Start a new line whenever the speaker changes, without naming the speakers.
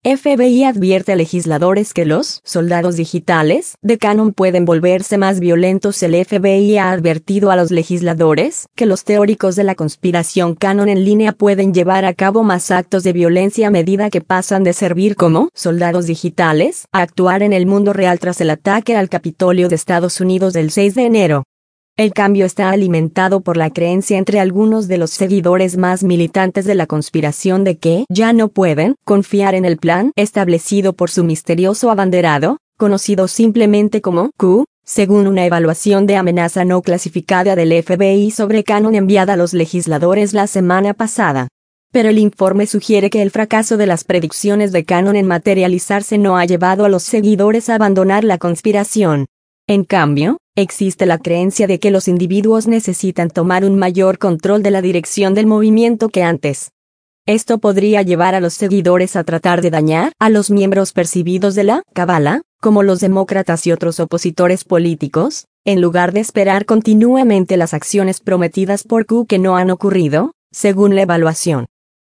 FBI advierte a legisladores que los soldados digitales de QAnon pueden volverse más violentos. El FBI ha advertido a los legisladores que los teóricos de la conspiración QAnon en línea pueden llevar a cabo más actos de violencia a medida que pasan de servir como soldados digitales a actuar en el mundo real tras el ataque al Capitolio de Estados Unidos del 6 de enero. El cambio está alimentado por la creencia entre algunos de los seguidores más militantes de la conspiración de que ya no pueden confiar en el plan establecido por su misterioso abanderado, conocido simplemente como Q, según una evaluación de amenaza no clasificada del FBI sobre QAnon enviada a los legisladores la semana pasada. Pero el informe sugiere que el fracaso de las predicciones de QAnon en materializarse no ha llevado a los seguidores a abandonar la conspiración. En cambio, existe la creencia de que los individuos necesitan tomar un mayor control de la dirección del movimiento que antes. Esto podría llevar a los seguidores a tratar de dañar a los miembros percibidos de la Cábala, como los demócratas y otros opositores políticos, en lugar de esperar continuamente las acciones prometidas por Q que no han ocurrido, según la evaluación.